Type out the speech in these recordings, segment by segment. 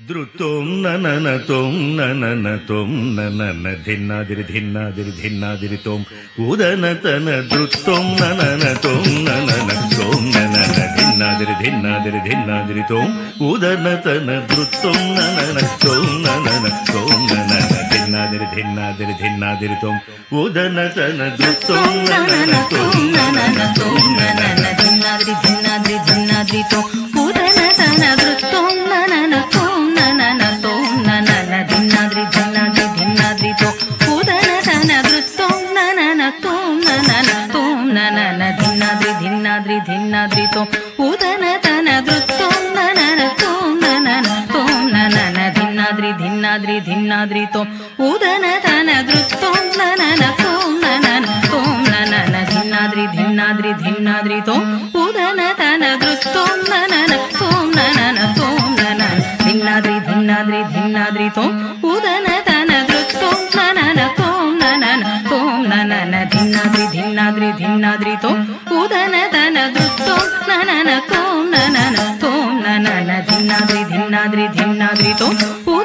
ಧೃತೋಂ ನನನ ತೋಂ ನನನ ತೋಂ ನನನ ಧಿನ್ನಾದಿರಿ ಧಿನ್ನಾದಿರಿ ಧಿನ್ನಾದಿರಿ ತೋಂ ಉದನತನ ಧೃತೋಂ ನನನ ತೋಂ ನನನ ತೋಂ ನನನ ಧಿನ್ನಾದಿರಿ ಧಿನ್ನಾದಿರಿ ಧಿನ್ನಾದಿರಿ ತೋಂ ಉದನತನ ಧೃತೋಂ ನನನ ತೋಂ ನನನ ತೋಂ ನನನ ಧಿನ್ನಾದಿರಿ ಧಿನ್ನಾದಿರಿ ಧಿನ್ನಾದಿರಿ ತೋಂ ಉದನತನ ಧೃತೋಂ ನನನ ತೋಂ ನನನ ತೋಂ ನನನ ಧಿನ್ನಾದಿರಿ ಧಿನ್ನಾದಿರಿ ಧಿನ್ನಾದಿರಿ ತೋಂ ಉದನತನ ಧೃತೋಂ ನನನ ತೋಂ ನನನ ತೋಂ ನನನ ಧಿನ್ನಾದಿರಿ ಧಿನ್ನಾದಿರಿ ಧಿನ್ನಾದಿರಿ ತೋಂ ಉದನತನ ಧೃತೋಂ ನನನ ತೋಂ ನನನ ತೋಂ ನನನ ಧಿನ್ನಾದಿರಿ ಧಿನ್ನಾದಿರಿ ಧಿನ್ನಾದಿರಿ ತೋಂ ಉದನತನ ಧೃತೋಂ ನನನ ತೋಂ ನನನ ತೋಂ ನನನ ಧಿನ್ನಾದಿರಿ ಧಿನ್ನಾದಿರಿ ಧಿನ್ನಾದಿರಿ ತೋಂ ಉದನತನ ಧೃತೋಂ ನನನ ತೋಂ ನನನ ತೋಂ ನನನ ಧಿನ್ನಾದಿರಿ ಧಿನ್ನಾದಿರಿ ಧಿನ್ನಾದಿರಿ ತೋಂ ಉದನತನ ಧೃತೋಂ ನನನ ತೋಂ ನನನ ತೋಂ ನನನ ಧಿನ್ನಾದಿರಿ ಧಿನ್ನಾದಿರಿ ಧಿನ್ನಾದಿರಿ ತೋಂ ಉದನತನ ಧೃತೋಂ ನನನ ತೋಂ ನನನ ತೋಂ ನನನ ಧಿನ್ನಾದಿರಿ ಧಿನ್ನಾದಿರಿ ಧಿನ್ನಾದಿರಿ ತೋಂ ಉದನತನ ಧೃತೋಂ ನನನ ತೋಂ ನನನ ತೋಂ ನನನ ಧಿನ್ನಾದಿರಿ ಧಿನ್ನಾದಿರಿ ಧಿನ್ನಾದಿರಿ ತೋಂ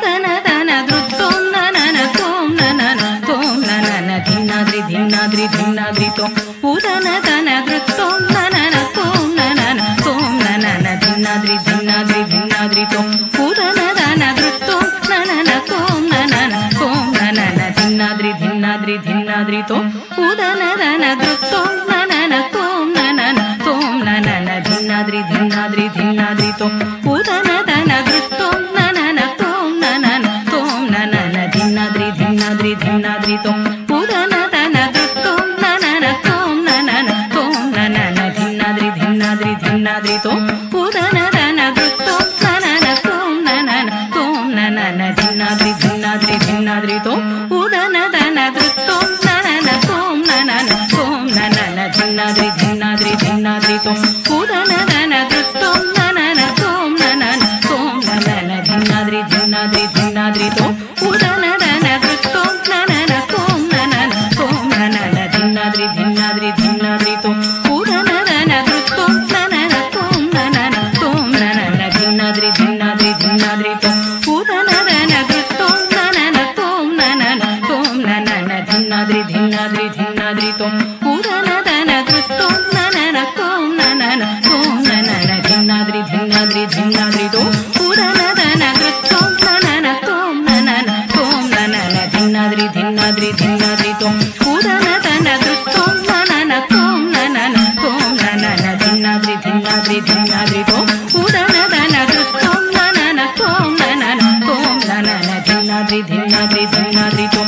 ಉದನತನ ಧೃತೋಂ ನನನ ತೋಂ ನನನ ತೋಂ ನನನ ಧಿನ್ನಾದಿರಿ ಧಿನ್ನಾದಿರಿ ಧಿನ್ನಾದಿರಿ ತೋಂ ಉದನತನ ಧೃತೋಂ ನನನ ತೋಂ ನನನ ತೋಂ ನನನ ಧಿನ್ನಾದಿರಿ ಧಿನ್ನಾದಿರಿ ಧಿನ್ನಾದಿರಿ ತೋಂ ಉದನತನ ಧೃತೋಂ ನನನ ತೋಂ ನನನ ತೋಂ ನನನ ಧಿನ್ನಾದಿರಿ ಧಿನ್ನಾದಿರಿ ಧಿನ್ನಾದಿರಿ ತೋಂ ಉದನತನ ಧೃತೋಂ ನನನ ತೋಂ ನನನ ತೋಂ ನನನ ಧಿನ್ನಾದಿರಿ ಧಿನ್ನಾದಿರಿ ಧಿನ್ನಾದಿರಿ ತೋಂ ಉದನತನ ಧೃತೋಂ ನನನ ತೋಂ ನನನ ತೋಂ ನನನ ಧಿನ್ನಾದಿರಿ ಧಿನ್ನಾದಿರಿ ಧಿನ್ನಾದಿರಿ ತೋಂ ಉದನತನ ಧೃತೋಂ ನನನ ತೋಂ ನನನ ತೋಂ ನನನ ಧಿನ್ನಾದಿರಿ ಧಿನ್ನಾದಿರಿ ಧಿನ್ನಾದಿರಿ ತೋಂ ಉದನತನ ಧೃತೋಂ ನನನ ತೋಂ ನನನ ತೋಂ ನನನ ಧಿನ್ನಾದಿರಿ ಧಿನ್ನಾದಿರಿ ಧಿನ್ನಾದಿರಿ ತೋಂ ಉದನತನ ಧೃತೋಂ ನನನ ತೋಂ ನನನ ತೋಂ ನನನ ಧಿನ್ನಾದಿರಿ ಧಿನ್ನಾದಿರಿ ಧಿನ್ನಾದಿರಿ ತೋಂ ಉದನತನ ಧೃತೋಂ ನನನ ತೋಂ ನನನ ತೋಂ ನನನ ಧಿನ್ನಾದಿರಿ ಧಿನ್ನಾದಿರಿ ಧಿನ್ನಾದಿರಿ ತೋಂ ಉದನತನ ಧೃತೋಂ ನನನ ತೋಂ ನನನ ತೋಂ ನನನ ಧಿನ್ನಾದಿರಿ ಧಿನ್ನಾದಿರಿ ಧಿನ್ನಾದಿರಿ ತೋಂ ಉದನತನ ಧೃತೋಂ ನನನ ತೋಂ ನನನ ತೋಂ ನನನ ಧಿನ್ನಾದಿರಿ ಧಿನ್ನಾದಿರಿ ಧಿನ್ನಾದಿರಿ ತೋಂ ಉದನತನ ಧೃತೋಂ ನನನ ತೋಂ ನನನ ತೋಂ ನನನ ಧಿನ್ನಾದಿರಿ ಧಿನ್ನಾದಿರಿ ಧಿನ್ನಾದಿರಿ ತೋಂ ಉದನತನ ಧೃತೋಂ ನನನ ತೋಂ ನನನ ತೋಂ ನನನ ಧಿನ್ನಾದಿರಿ ಧಿನ್ನಾದಿರಿ ಧಿನ್ನಾದಿರಿ ತೋಂ ಉದನತನ ಧೃತೋಂ ನನನ ತೋಂ ನನನ ತೋಂ ನನನ ಧಿನ್ನಾದಿರಿ ಧಿನ್ನಾದಿರಿ ಧಿನ್ನಾದಿರಿ ತೋಂ ಉದನತನ ಧೃತೋಂ ನನನ ತೋಂ ನನನ ತೋಂ ನನನ ಧಿನ್ನಾದಿರಿ ಧಿನ್ನಾದಿರಿ ಧಿನ್ನಾದಿರಿ ತೋಂ ಉದನತನ ಧೃತೋಂ ನನನ ತೋಂ ನನನ ತೋಂ ನನನ ಧಿನ್ನಾದಿರಿ ಧಿನ್ನಾದಿರಿ ಧಿನ್ನಾದಿರಿ ತೋಂ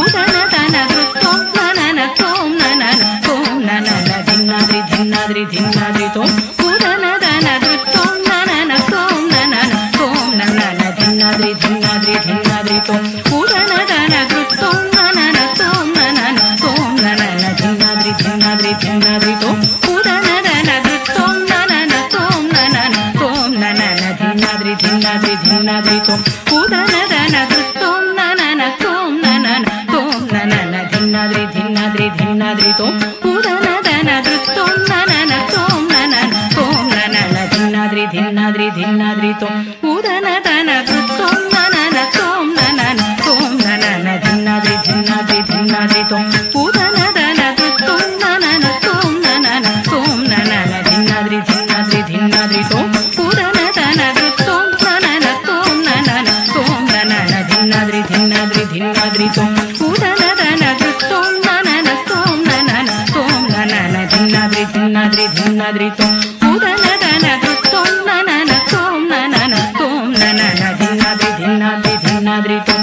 ಉದನತನ ಧೃತೋಂ ನನನ ತೋಂ ನನನ ತೋಂ ನನನ ಧಿನ್ನಾದಿರಿ ಧಿನ್ನಾದಿರಿ ಧಿನ್ನಾದಿರಿ ತೋಂ ಉದನತನ ಧೃತೋಂ ನನನ ತೋಂ ನನನ ತೋಂ ನನನ ಧಿನ್ನಾದಿರಿ ಧಿನ್ನಾದಿರಿ ಧಿನ್ನಾದಿರಿ ತೋಂ ಉದನತನ ಧೃತೋಂ ನನನ ತೋಂ ನನನ ತೋಂ ನನನ ಧಿನ್ನಾದಿರಿ ಧಿನ್ನಾದಿರಿ ಧಿನ್ನಾದಿರಿ ತೋಂ ಉದನತನ ಧೃತೋಂ ನನನ ತೋಂ ನನನ ತೋಂ ನನನ ಧಿನ್ನಾದಿರಿ ಧಿನ್ನಾದಿರಿ ಧಿನ್ನಾದಿರಿ ತೋಂ ಉದನತನ ಧೃತೋಂ ನನನ ತೋಂ ನನನ ತೋಂ ನನನ ಧಿನ್ನಾದಿರಿ ಧಿನ್ನಾದಿರಿ ಧಿನ್ನಾದಿರಿ ತೋಂ ಉದನತನ ಧೃತೋಂ ನನನ ತೋಂ ನನನ ತೋಂ ನನನ ಧಿನ್ನಾದಿರಿ ಧಿನ್ನಾದಿರಿ ಧಿನ್ನಾದಿರಿ ತೋಂ ಉದನತನ ಧೃತೋಂ ನನನ ತೋಂ ನನನ ತೋಂ ನನನ ಧಿನ್ನಾದಿರಿ ಧಿನ್ನಾದಿರಿ ಧಿನ್ನಾದಿರಿ ತೋಂ ಉದನತನ ಧೃತೋಂ ನನನ ತೋಂ ನನನ ತೋಂ ನನನ ಧಿನ್ನಾದಿರಿ ಧಿನ್ನಾದಿರಿ ಧಿನ್ನಾದಿರಿ ತೋಂ ಉದನತನ ಧೃತೋಂ ನನನ ತೋಂ ನನನ ತೋಂ ನನನ ಧಿನ್ನಾದಿರಿ ಧಿನ್ನಾದಿರಿ ಧಿನ್ನಾದಿರಿ ತೋಂ ಉದನತನ ಧೃತೋಂ ನನನ ತೋಂ ನನನ ತೋಂ ನನನ ಧಿನ್ನಾದಿರಿ ಧಿನ್ನಾದಿರಿ ಧಿನ್ನಾದಿರಿ ತೋಂ ಉದನತನ ಧೃತೋಂ ನನನ ತೋಂ ನನನ ತೋಂ ನನನ ಧಿನ್ನಾದಿರಿ ಧಿನ್ನಾದಿರಿ ಧಿನ್ನಾದಿರಿ ತೋಂ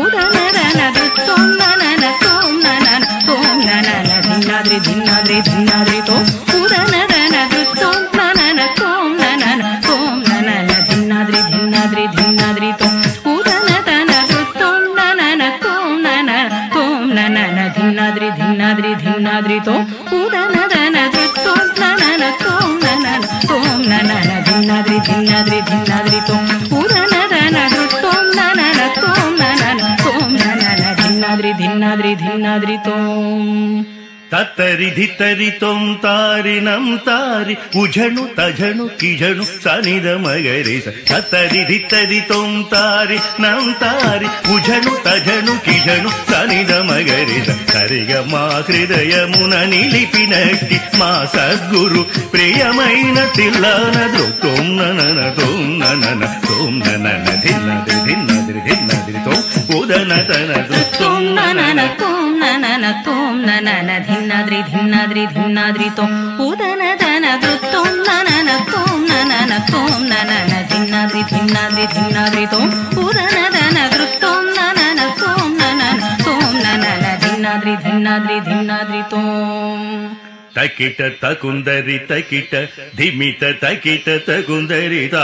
ಉದನತನ ಧೃತೋಂ ನನನ ತೋಂ ನನನ ತೋಂ ನನನ ಧಿನ್ನಾದಿರಿ ಧಿನ್ನಾದಿರಿ ಧಿನ್ನಾದಿರಿ ತೋಂ ಉದನತನ ಧೃತೋಂ ನನನ ತೋಂ ನನನ ತೋಂ ನನನ ಧಿನ್ನಾದಿರಿ ಧಿನ್ನಾದಿರಿ ಧಿನ್ನಾದಿರಿ ತೋಂ ಉದನತನ ಧೃತೋಂ ನನನ ತೋಂ ನನನ ತೋಂ ನನನ ಧಿನ್ನಾದಿರಿ ಧಿನ್ನಾದಿರಿ ಧಿನ್ನಾದಿರಿ ತೋಂ ಉದನತನ ಧೃತೋಂ ನನನ ತೋಂ ನನನ ತೋಂ ನನನ ಧಿನ್ನಾದಿರಿ ಧಿನ್ನಾದಿರಿ ಧಿನ್ನಾದಿರಿ ತೋಂ ಉದನತನ ಧೃತೋಂ ನನನ ತೋಂ ನನನ ತೋಂ ನನನ ಧಿನ್ನಾದಿರಿ ಧಿನ್ನಾದಿರಿ ಧಿನ್ನಾದಿರಿ ತೋಂ తత్తరి ధిత్తరి తొం తారినం తారి ఉఝణు తఝణు కిఝణు సనిద మగరి తత్తరి ధిత్తరి తొం తారి నం తారి ఉఝణు తఝణు కిఝణు సనిద మగరి సరిగ మా హృదయమున నిలిపినట్టి మా సద్గురు ప్రియమైన తిల్లనదు తొం ననన తొం ననన తొం ననన ధిన్నది ధిన్నది ధిన్నది తొం ఉదన తనదు తొం ననన తోం ననన తోం ననన ధిన్నాద్రి ధిన్నాద్రి ధిన్నాద్రి తోం ఉదన దన దృత్తోం ననన తోం ననన తోం ననన ధిన్నాద్రి ధిన్నాద్రి ధిన్నాద్రి తోం ఉదన దన దృత్తోం ననన తోం ననన తోం ననన ధిన్నాద్రి ధిన్నాద్రి ధిన్నాద్రి తోం తకిట తకుందరి తకిట ధిమిత తకిట తకుందరితా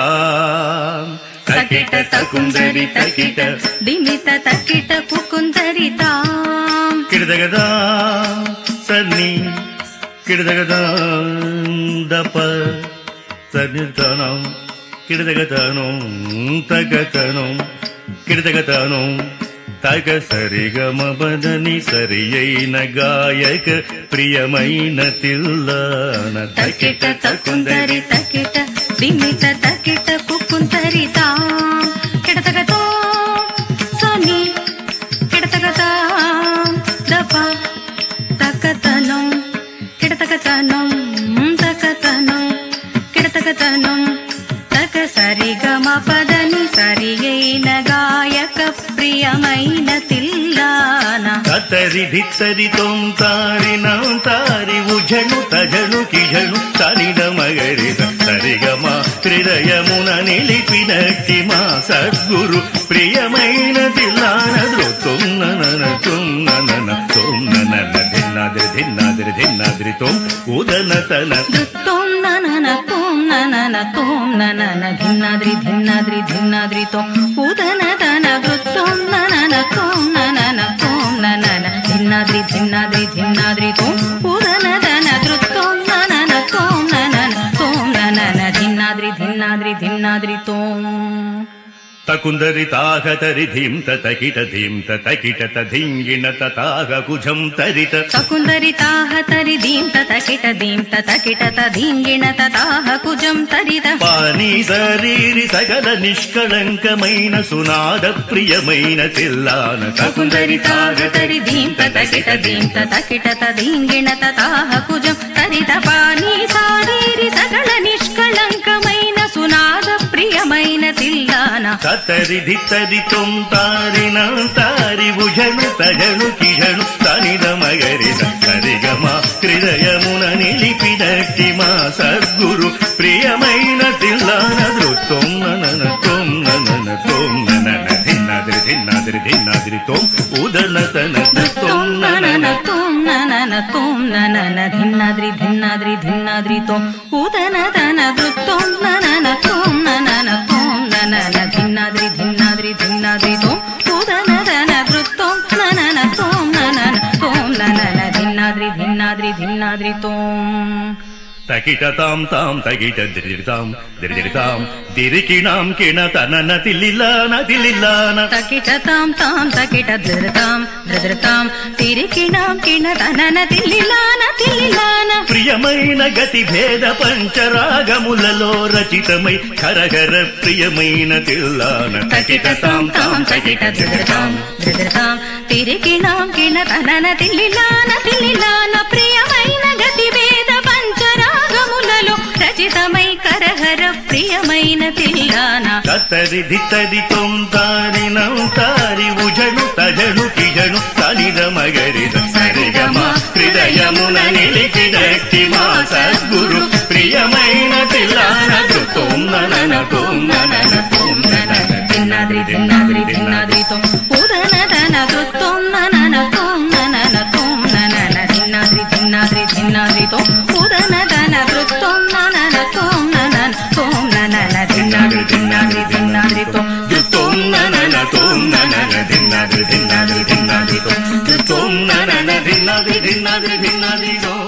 తకిట తకుందరి తకిట ధిమిత తకిట కుకుందరితా కిడదగదా సన్ని కిడదగదా దప సన్నితనం కిడదగతనం తగతనం కిడదగతనం తగ సరిగమ బదని సరి అయిన గాయక ప్రియమైన తిల్లన తకిట తకుందరి తకిట ధిమిత తకిట కుకుందరితా కిడతగతో సని కిడతగతా దప తకతనం కిడతగతనం తకతనం కిడతగతనం తక సరిగమ పదని సరి అయిన గాయక ప్రియమైన తిల్లాన తత్తరి ధిత్తరి తొం తారి నం తారి ఉఝణు తఝణు కిఝణు సనిద మగరి సరిగమ హృదయమున నిలిపినట్టి మా సద్గురు ప్రియమైన తిల్లానద్రు తొం ననన తొం ననన తొం ననన ధిన్నాద్రి ధిన్నాద్రి ధిన్నాద్రి తొం ఉదన తన తోం ననన తోం ననన తోం ననన ధిన్నాద్రి ధిన్నాద్రి ధిన్నాద్రి తోం ఉదన దన దృత్తోం ననన తోం ననన తోం ననన ధిన్నాద్రి ధిన్నాద్రి ధిన్నాద్రి తోం ఉదన దన దృత్తోం ననన తోం ననన తోం ననన ధిన్నాద్రి ధిన్నాద్రి ధిన్నాద్రి తోం తకుందరి తాహతరి ధీం తకిట ధీం తకిట తధింగిణ తతాహ కుజం తరిత తకుందరి తాహ తరి దీం తకిట దీం తకిట తధింగిణ తతాహ కుజం తరిత పాని శరీరి సకల నిష్కళంకమైన సునాద ప్రియమైన తిల్లాన తకుందరి తాహ తరి దీం తకిట దీం తకిట తధింగిణ తతాహ కుజం తరిత పాని శారీరి సకల నిష్కళంకమైన సునాద ప్రియమైన తిల్లాన తత్తరి ధిత్తరి తొం తారి నం తారి ఉఝణు తఝణు కిఝణు సనిద మగరి సరిగమ హృదయమున నిలిపినట్టి మా సద్గురు ప్రియమైన తిల్లానద్రు తొం ననన తొం ననన తొం ననన ధిన్నాద్రి ధిన్నాద్రి ధిన్నాద్రి తొం ఉదన తన తొం ననన తోం ననన తోం ననన ధిన్నాద్రి ధిన్నాద్రి ధిన్నాద్రి తోం ఉదన దన దృత్తోం ననన తోం ననన తోం ననన ధిన్నాద్రి ధిన్నాద్రి ధిన్నాద్రి తోం ఉదన దన దృత్తోం ననన తోం ననన తోం ననన ధిన్నాద్రి ధిన్నాద్రి ధిన్నాద్రి తోం తకిట తాం తాం తకిట దిరితాం దిరితాం దిరికిణాం కిణ తనన తిల్లిలాన తిల్లిలాన తకిట తాం తాం తకిట ధృతాం ధృతాం తిరికిణాం కిణ తనన తిల్లిలాన తిల్లిలాన ప్రియమైన గతి భేద పంచరాగములలో రచితమై ఖరఘర ప్రియమైన తిల్లాన తకిట తాం తాం తకిట ధృతాం ధృతాం తిరికిణాం కిణ తనన తిల్లిలాన తిల్లిలాన ప్రియమైన గతి భేద పంచరాగములలో రచితమై కరహర ప్రియమైన తిల్లాన తత్తరి ధిత్తరి తొం తారి నం తారి ఉఝణు తఝణు కిఝణు సనిద మగరి సరిగమ హృదయమున నిలిచినట్టి మా సద్గురు ప్రియమైన తిల్లానద్రు తొం ననన తొం ననన తొం ననన ధిన్నాద్రి ధిన్నాద్రి ధిన్నాద్రి తోం ఉదన దన దృత్తోం ననన తోం ననన తోం ననన ధిన్నాద్రి ధిన్నాద్రి ధిన్నాద్రి తోం ఉదన దన దృత్తోం ననన తోం ననన తోం ననన ధిన్నాద్రి ధిన్నాద్రి ధిన్నాద్రి తోం తొం ననన తొం ననన ధిన్నాద్రి ధిన్నాద్రి ధిన్నాద్రి తొం ననన ధిన్నాద్రి ధిన్నాద్రి ధిన్నాద్రి తొం